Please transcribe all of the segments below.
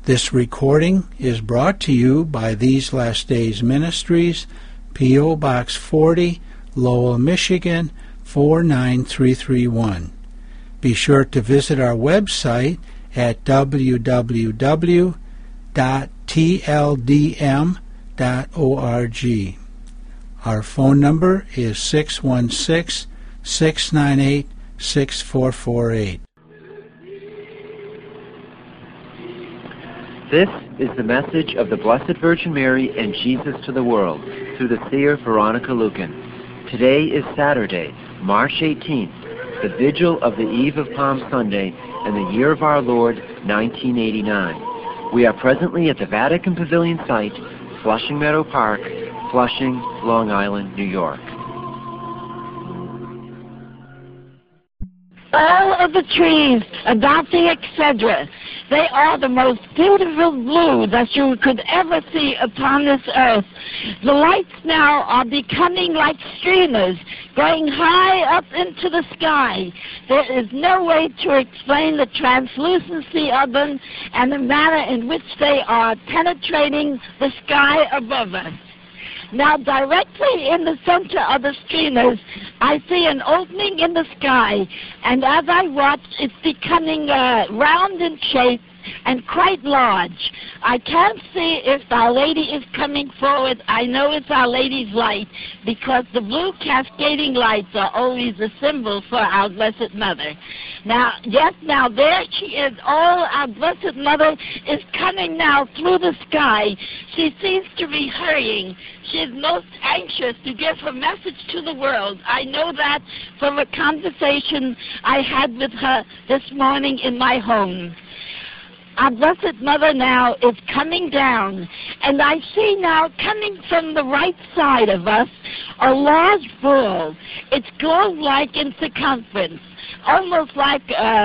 This recording is brought to you by These Last Days Ministries, P.O. Box 40, Lowell, Michigan, 49331. Be sure to visit our website at www.tldm.org. Our phone number is 616-698-6448. This is the message of the Blessed Virgin Mary and Jesus to the world through the seer Veronica Lucan. Today is Saturday, March 18th, the vigil of the eve of Palm Sunday and the year of our Lord, 1989. We are presently at the Vatican Pavilion site, Flushing Meadow Park, Flushing, Long Island, New York. All of the trees about the Excedra, they are the most beautiful blue that you could ever see upon this earth. The lights now are becoming like streamers, going high up into the sky. There is no way to explain the translucency of them and the manner in which they are penetrating the sky above us. Now, directly in the center of the streamers, I see an opening in the sky, and as I watch, it's becoming round in shape and quite large. I can't see if Our Lady is coming forward. I know it's Our Lady's light, because the blue cascading lights are always a symbol for our Blessed Mother. Now, yes, now there she is. All our Blessed Mother is coming now through the sky. She seems to be hurrying. She is most anxious to give her message to the world. I know that from a conversation I had with her this morning in my home. Our Blessed Mother now is coming down, and I see now coming from the right side of us a large ball. It's globe-like in circumference, almost like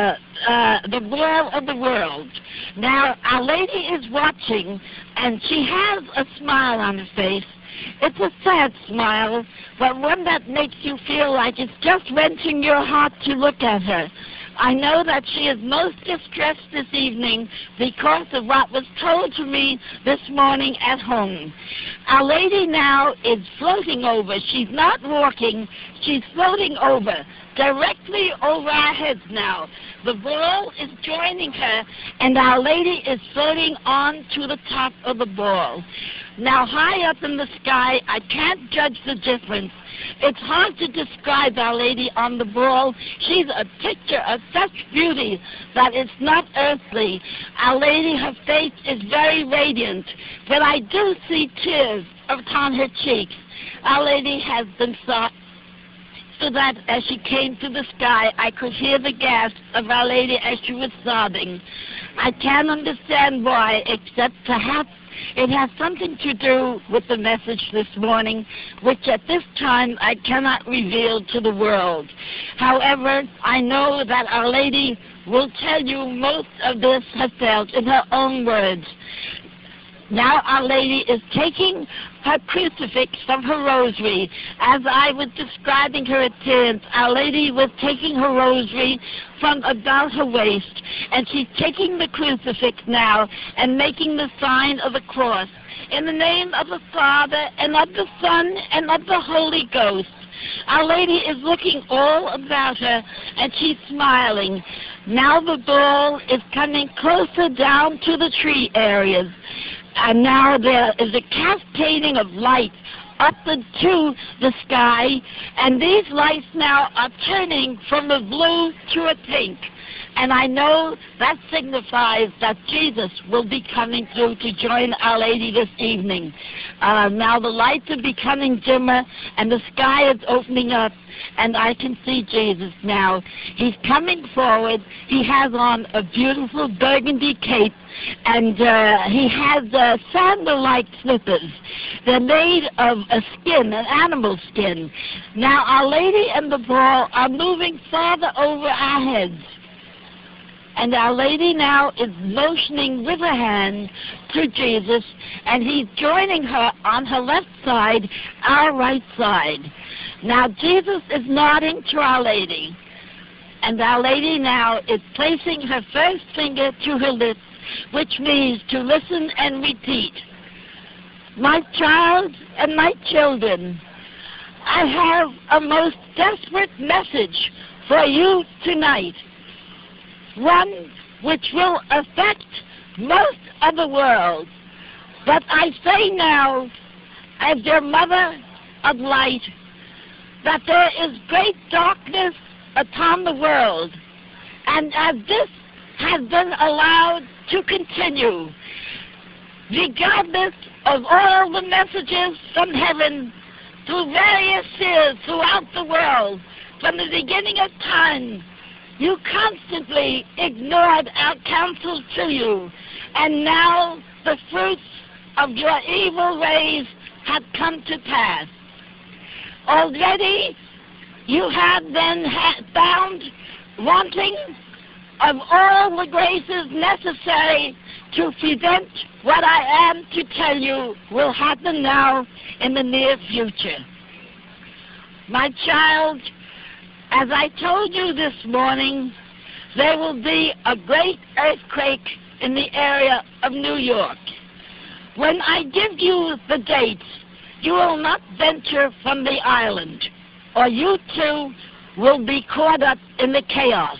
the ball of the world. Now, Our Lady is watching, and she has a smile on her face. It's a sad smile, but one that makes you feel like it's just wrenching your heart to look at her. I know that she is most distressed this evening because of what was told to me this morning at home. Our Lady now is floating over. She's not walking. She's floating over, directly over our heads now. The ball is joining her, and Our Lady is floating on to the top of the ball. Now, high up in the sky, I can't judge the difference. It's hard to describe Our Lady on the ball. She's a picture of such beauty that it's not earthly. Our Lady, her face is very radiant, but I do see tears upon her cheeks. Our Lady has been soft, so that as she came to the sky, I could hear the gasp of Our Lady as she was sobbing. I can't understand why, except perhaps it has something to do with the message this morning, which at this time I cannot reveal to the world. However, I know that Our Lady will tell you most of this herself in her own words. Now Our Lady is taking her crucifix from her rosary. As I was describing her appearance, Our Lady was taking her rosary from about her waist, and she's taking the crucifix now and making the sign of the cross. In the name of the Father, and of the Son, and of the Holy Ghost. Our Lady is looking all about her, and she's smiling. Now the ball is coming closer down to the tree areas. And now there is a cascading of light up into the sky, and these lights now are turning from the blue to a pink. And I know that signifies that Jesus will be coming through to join Our Lady this evening. Now the lights are becoming dimmer, and the sky is opening up, and I can see Jesus now. He's coming forward. He has on a beautiful burgundy cape, and he has sandal-like slippers. They're made of a skin, an animal skin. Now Our Lady and the ball are moving farther over our heads. And Our Lady now is motioning with her hand to Jesus, and he's joining her on her left side, our right side. Now Jesus is nodding to Our Lady, and Our Lady now is placing her first finger to her lips which means to listen and repeat. My child and my children, I have a most desperate message for you tonight, one which will affect most of the world. But I say now, as your mother of light, that there is great darkness upon the world, and as this has been allowed to continue, regardless of all the messages from heaven through various years throughout the world, from the beginning of time, you constantly ignored our counsel to you, and now the fruits of your evil ways have come to pass. Already you have been found wanting of all the graces necessary to prevent what I am to tell you will happen now in the near future. My child, as I told you this morning, there will be a great earthquake in the area of New York. When I give you the dates, you will not venture from the island, or you too will be caught up in the chaos.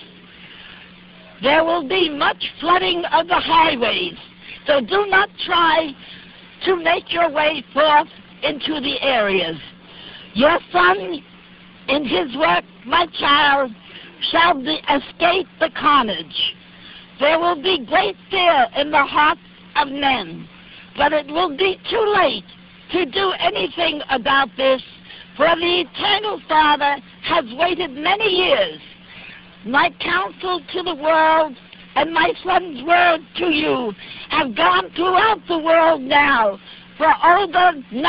There will be much flooding of the highways, so do not try to make your way forth into the areas. Your son, in his work, my child, shall escape the carnage. There will be great fear in the hearts of men, but it will be too late to do anything about this, for the Eternal Father has waited many years. My counsel to the world and my Son's word to you have gone throughout the world now for over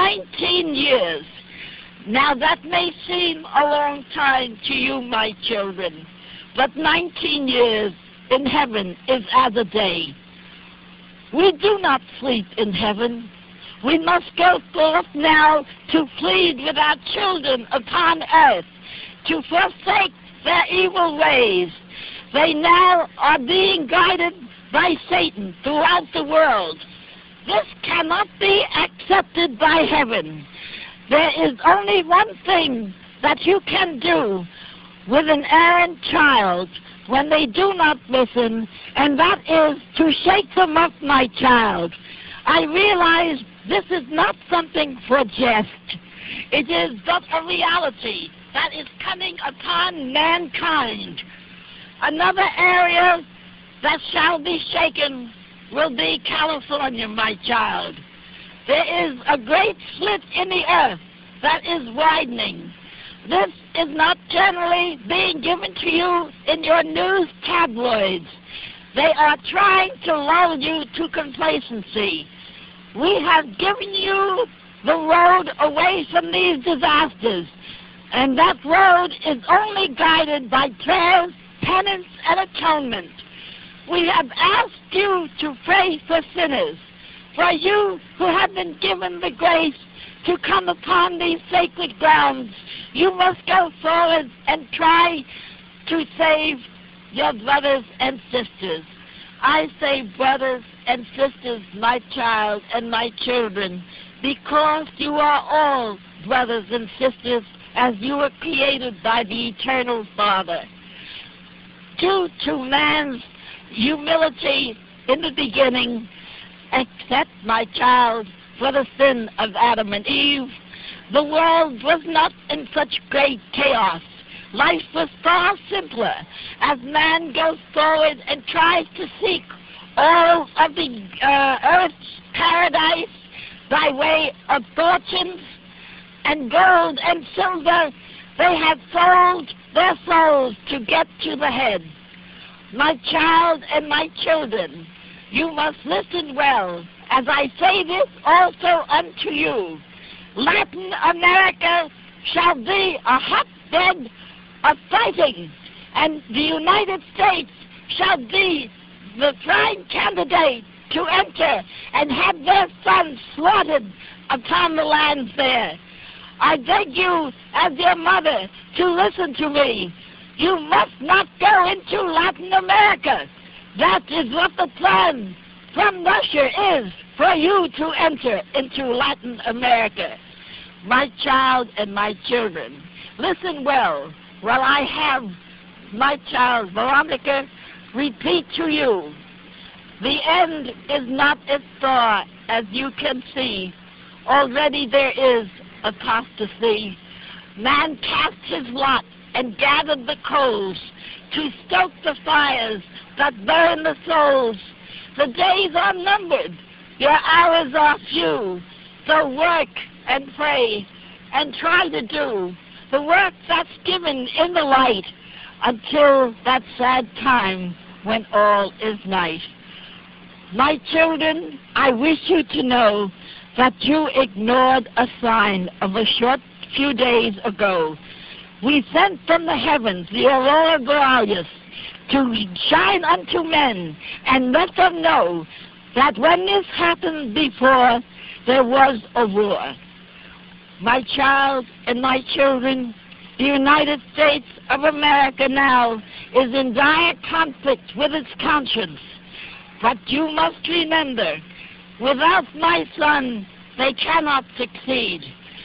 19 years. Now that may seem a long time to you, my children, but 19 years in heaven is as a day. We do not sleep in heaven. We must go forth now to plead with our children upon earth, to forsake their evil ways. They now are being guided by Satan throughout the world. This cannot be accepted by heaven. There is only one thing that you can do with an errant child when they do not listen, and that is to shake them up, my child. I realize this is not something for jest. It is but a reality that is coming upon mankind. Another area that shall be shaken will be California, my child. There is a great slit in the earth that is widening. This is not generally being given to you in your news tabloids. They are trying to lull you to complacency. We have given you the road away from these disasters, and that road is only guided by prayers, penance, and atonement. We have asked you to pray for sinners, for you who have been given the grace to come upon these sacred grounds. You must go forward and try to save your brothers and sisters. I say brothers and sisters, my child and my children, because you are all brothers and sisters as you were created by the Eternal Father. Due to man's humility in the beginning, except, my child, for the sin of Adam and Eve, the world was not in such great chaos. Life was far simpler as man goes forward and tries to seek all of the earth's paradise by way of fortunes and gold and silver. They have sold their souls to get to the head. My child and my children, you must listen well, as I say this also unto you. Latin America shall be a hotbed of fighting, and the United States shall be the prime candidate to enter and have their sons slaughtered upon the lands there. I beg you, as your mother, to listen to me. You must not go into Latin America. That is what the plan from Russia is for you to enter into Latin America. My child and my children, listen well while I have my child Veronica repeat to you. The end is not as far as you can see. Already there is apostasy. Man cast his lot and gathered the coals to stoke the fires that burn the souls. The days are numbered, your hours are few. So work and pray and try to do the work that's given in the light until that sad time when all is night. My children, I wish you to know that you ignored a sign of a short few days ago. We sent from the heavens the aurora borealis to shine unto men and let them know that when this happened before, there was a war. My child and my children, the United States of America now is in dire conflict with its conscience. But you must remember, without my son, they cannot succeed.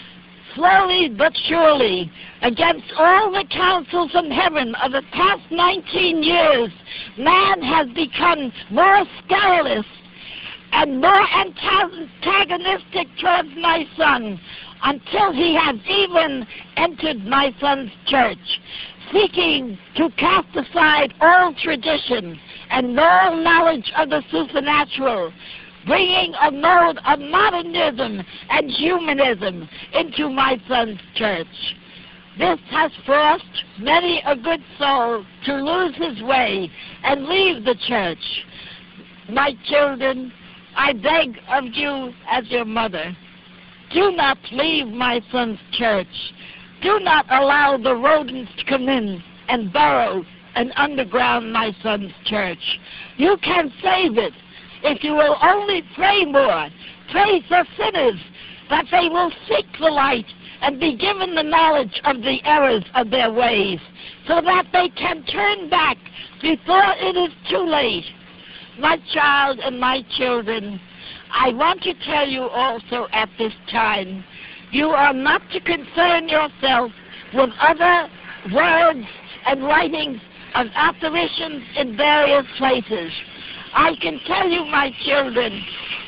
Slowly but surely, against all the counsels in heaven of the past 19 years, man has become more scurrilous and more antagonistic towards my son, until he has even entered my son's church, seeking to cast aside all tradition and all knowledge of the supernatural, bringing a mode of modernism and humanism into my son's church. This has forced many a good soul to lose his way and leave the church. My children, I beg of you as your mother, do not leave my son's church. Do not allow the rodents to come in and burrow and underground my son's church. You can save it if you will only pray more. Pray for sinners that they will seek the light and be given the knowledge of the errors of their ways, so that they can turn back before it is too late. My child and my children, I want to tell you also at this time, you are not to concern yourself with other words and writings of apparitions in various places. I can tell you, my children,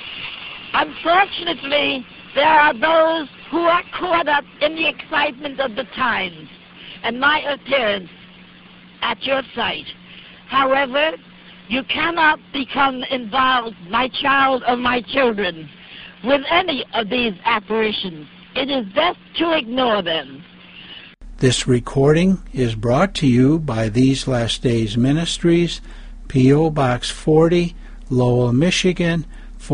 unfortunately, there are those who are caught up in the excitement of the times and my appearance at your sight. However, you cannot become involved, my child or my children, with any of these apparitions. It is best to ignore them. This recording is brought to you by These Last Days Ministries, P.O. Box 40, Lowell, Michigan,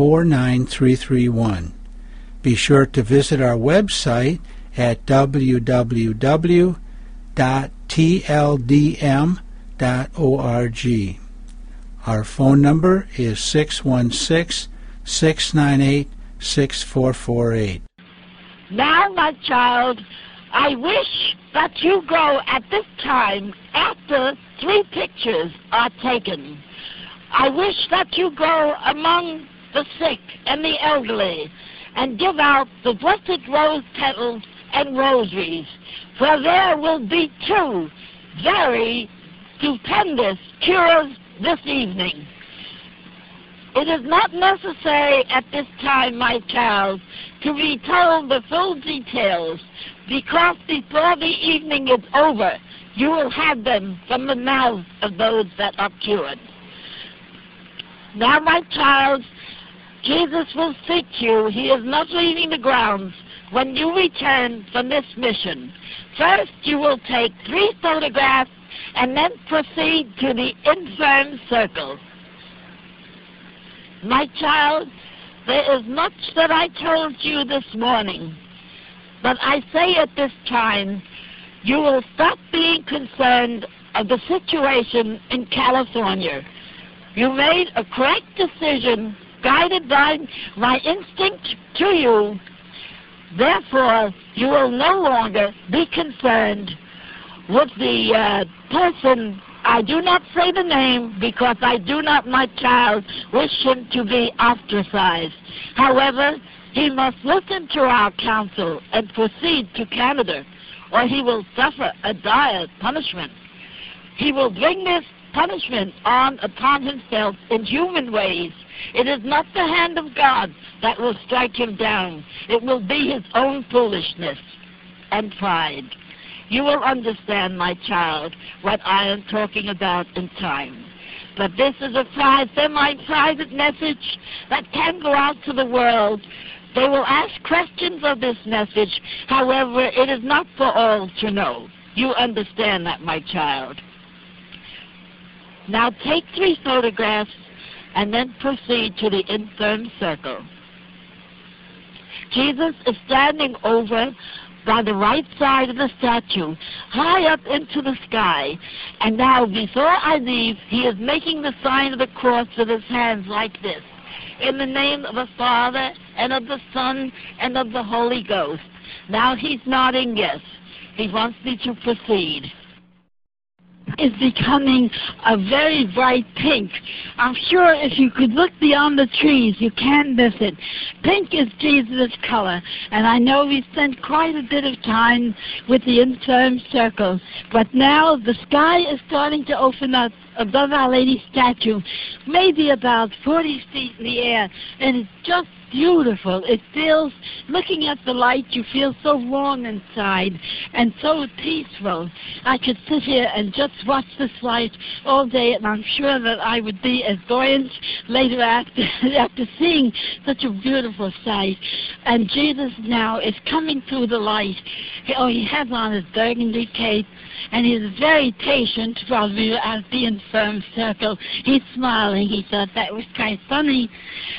49331. Be sure to visit our website at www.tldm.org. Our phone number is 616-698-6448. Now, my child, I wish that you go at this time after 3 pictures are taken. I wish that you go among the sick and the elderly and give out the blessed rose petals and rosaries, for there will be 2 very stupendous cures this evening. It is not necessary at this time, my child, to be told the full details, because before the evening is over, you will have them from the mouths of those that are cured. Now, my child, Jesus will seek you. He is not leaving the grounds when you return from this mission. First, you will take 3 photographs and then proceed to the infirm circle. My child, there is much that I told you this morning, but I say at this time, you will stop being concerned of the situation in California. You made a correct decision, guided by my instinct to you. Therefore, you will no longer be concerned with the person I do not say the name because I do not, my child, wish him to be ostracized. However, he must listen to our counsel and proceed to Canada, or he will suffer a dire punishment. He will bring this punishment upon himself in human ways. It is not the hand of God that will strike him down. It will be his own foolishness and pride. You will understand, my child, what I am talking about in time. But this is a semi-private message that can go out to the world. They will ask questions of this message. However, it is not for all to know. You understand that, my child. Now take 3 photographs and then proceed to the infirm circle. Jesus is standing over by the right side of the statue, high up into the sky. And now, before I leave, he is making the sign of the cross with his hands like this. In the name of the Father, and of the Son, and of the Holy Ghost. Now he's nodding yes. He wants me to proceed. Is becoming a very bright pink. I'm sure if you could look beyond the trees, you can miss it. Pink is Jesus' color, and I know we spent quite a bit of time with the infirm circle, but now the sky is starting to open up above Our Lady statue, maybe about 40 feet in the air, and it's just beautiful. It feels, looking at the light, you feel so warm inside and so peaceful. I could sit here and just watch this light all day, and I'm sure that I would be as buoyant later after seeing such a beautiful sight. And Jesus now is coming through the light. He has on his burgundy cape, and he's very patient while we were at the infirm circle. He's smiling. He thought that was kind of funny.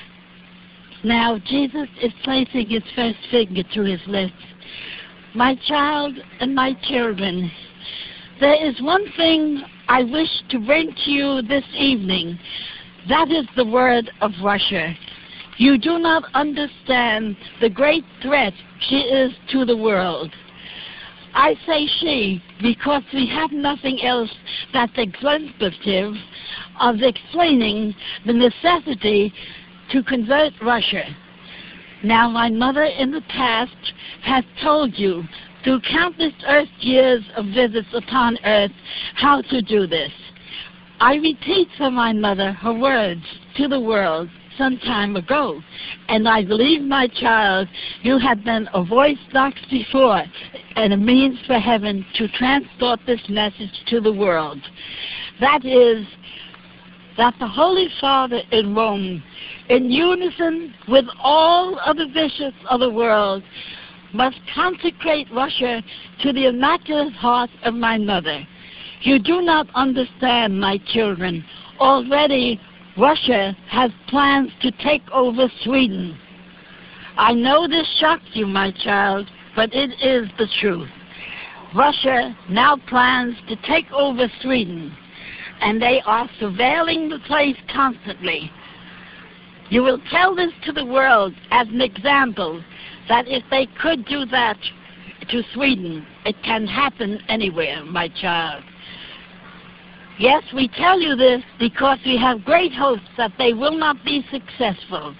Now, Jesus is placing his first finger to his lips. My child and my children, there is one thing I wish to bring to you this evening. That is the word of Russia. You do not understand the great threat she is to the world. I say she because we have nothing else that's exemplative of explaining the necessity to convert Russia. Now, my mother in the past has told you through countless earth years of visits upon earth how to do this. I repeat for my mother her words to the world some time ago, and I believe, my child, you have been a voice box before and a means for heaven to transport this message to the world. That is, that the Holy Father in Rome, in unison with all other bishops of the world, must consecrate Russia to the Immaculate Heart of my mother. You do not understand, my children. Already, Russia has plans to take over Sweden. I know this shocks you, my child, but it is the truth. Russia now plans to take over Sweden, and they are surveilling the place constantly. You will tell this to the world as an example that if they could do that to Sweden, it can happen anywhere, my child. Yes, we tell you this because we have great hopes that they will not be successful.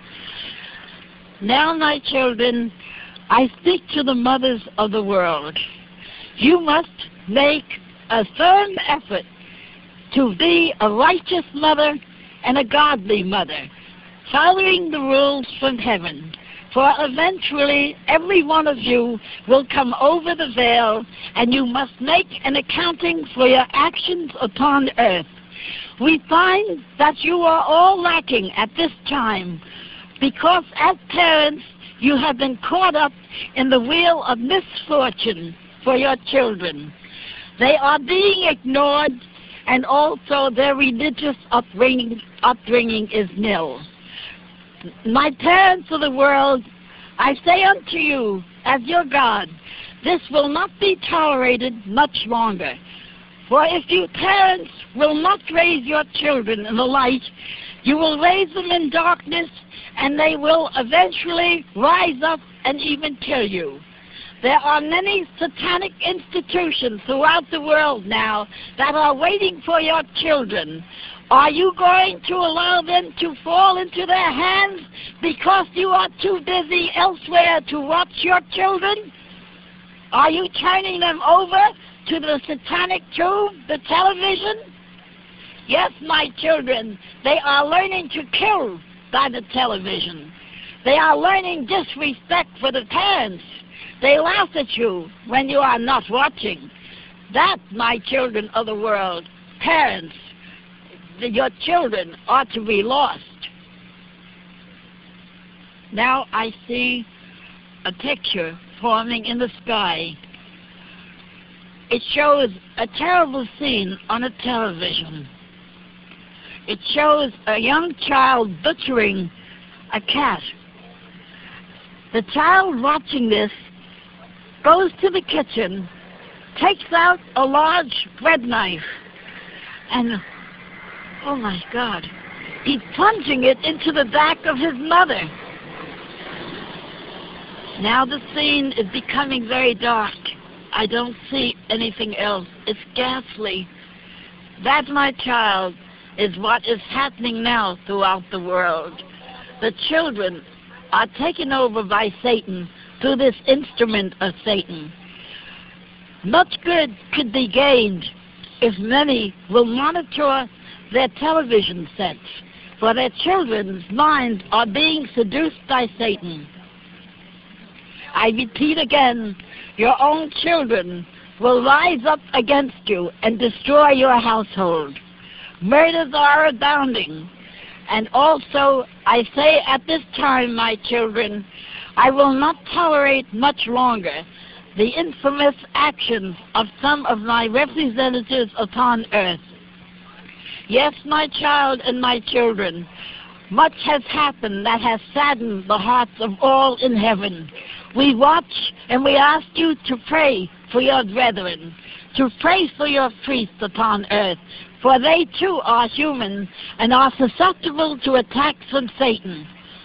Now, my children, I speak to the mothers of the world. You must make a firm effort to be a righteous mother and a godly mother, following the rules from heaven. For eventually, every one of you will come over the veil, and you must make an accounting for your actions upon earth. We find that you are all lacking at this time, because as parents, you have been caught up in the wheel of misfortune for your children. They are being ignored, and also their religious upbringing is nil. My parents of the world, I say unto you, as your God, this will not be tolerated much longer. For if you parents will not raise your children in the light, you will raise them in darkness, and they will eventually rise up and even kill you. There are many satanic institutions throughout the world now that are waiting for your children. Are you going to allow them to fall into their hands because you are too busy elsewhere to watch your children? Are you turning them over to the satanic tube, the television? Yes, my children, they are learning to kill by the television. They are learning disrespect for the parents. They laugh at you when you are not watching. That, my children of the world, parents, your children ought to be lost. Now I see a picture forming in the sky. It shows a terrible scene on a television. It shows a young child butchering a cat. The child watching this goes to the kitchen, takes out a large bread knife, and, oh my God, he's plunging it into the back of his mother. Now the scene is becoming very dark. I don't see anything else. It's ghastly. That, my child, is what is happening now throughout the world. The children are taken over by Satan through this instrument of Satan. Much good could be gained if many will monitor their television sets, for their children's minds are being seduced by Satan. I repeat again, your own children will rise up against you and destroy your household. Murders are abounding. And also, I say at this time, my children, I will not tolerate much longer the infamous actions of some of my representatives upon earth. Yes, my child and my children, much has happened that has saddened the hearts of all in heaven. We watch and we ask you to pray for your brethren, to pray for your priests upon earth, for they too are human and are susceptible to attacks from Satan.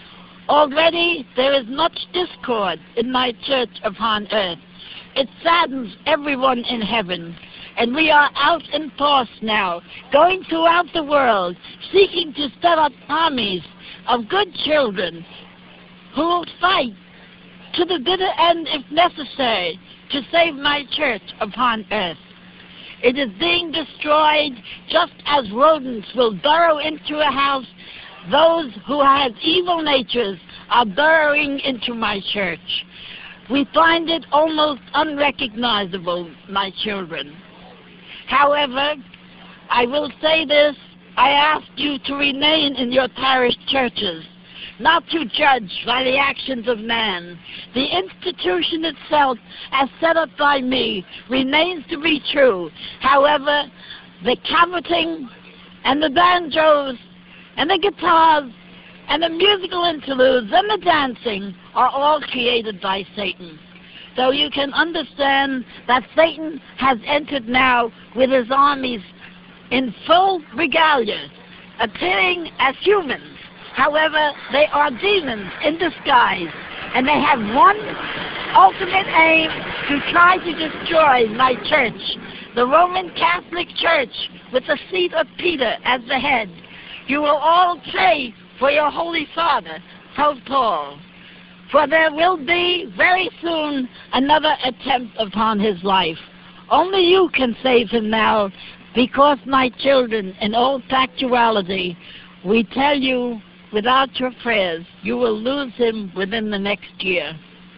Already there is much discord in my church upon earth. It saddens everyone in heaven. And we are out in force now, going throughout the world, seeking to set up armies of good children who will fight to the bitter end, if necessary, to save my church upon earth. It is being destroyed just as rodents will burrow into a house. Those who have evil natures are burrowing into my church. We find it almost unrecognizable, my children. However, I will say this, I ask you to remain in your parish churches, not to judge by the actions of man. The institution itself, as set up by me, remains to be true. However, the caboting and the banjos and the guitars and the musical interludes and the dancing are all created by Satan. So you can understand that Satan has entered now with his armies in full regalia, appearing as humans. However, they are demons in disguise, and they have one ultimate aim, to try to destroy my church, the Roman Catholic Church, with the seat of Peter as the head. You will all pray for your Holy Father, Pope Paul, for there will be very soon another attempt upon his life. Only you can save him now, because, my children, in all factuality, we tell you, without your prayers, you will lose him within the next year.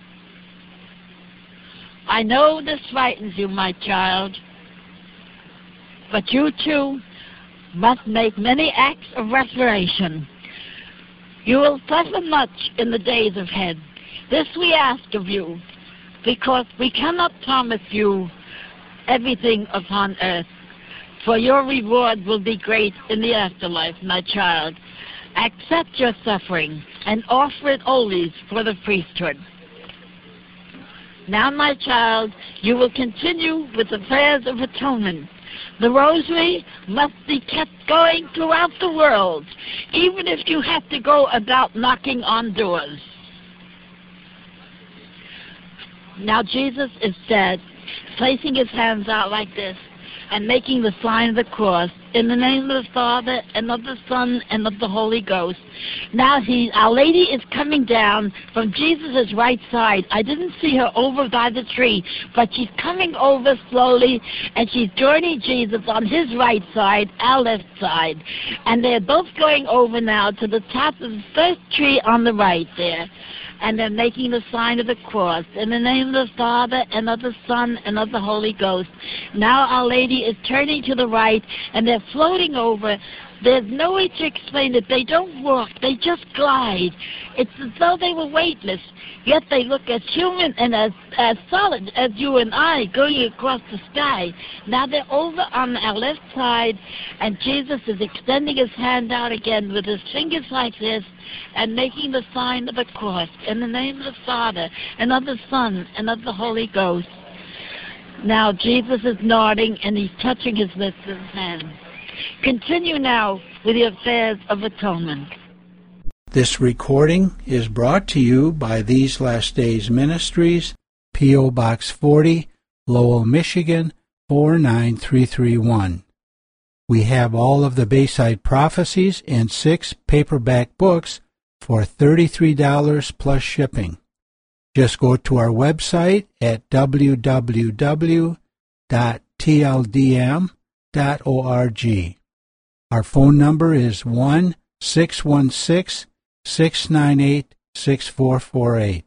I know this frightens you, my child, but you too must make many acts of restoration. You will suffer much in the days ahead. This we ask of you, because we cannot promise you everything upon earth, for your reward will be great in the afterlife, my child. Accept your suffering and offer it always for the priesthood. Now, my child, you will continue with the prayers of atonement. The rosary must be kept going throughout the world, even if you have to go about knocking on doors. Now Jesus is dead, placing his hands out like this and making the sign of the cross in the name of the Father and of the Son and of the Holy Ghost. Now Our Lady is coming down from Jesus' right side. I didn't see her over by the tree, but she's coming over slowly, and she's joining Jesus on his right side, our left side. And they're both going over now to the top of the first tree on the right there. And they're making the sign of the cross in the name of the Father and of the Son and of the Holy Ghost. Now Our Lady is turning to the right, and they're floating over. There's no way to explain it. They don't walk. They just glide. It's as though they were weightless, yet they look as human and as solid as you and I going across the sky. Now they're over on our left side, and Jesus is extending his hand out again with his fingers like this and making the sign of the cross in the name of the Father and of the Son and of the Holy Ghost. Now Jesus is nodding, and he's touching his lips with his hand. Continue now with the affairs of atonement. This recording is brought to you by These Last Days Ministries, P.O. Box 40, Lowell, Michigan, 49331. We have all of the Bayside Prophecies and 6 paperback books for $33 plus shipping. Just go to our website at www.tldm.org. Our phone number is 1-616-698-6448.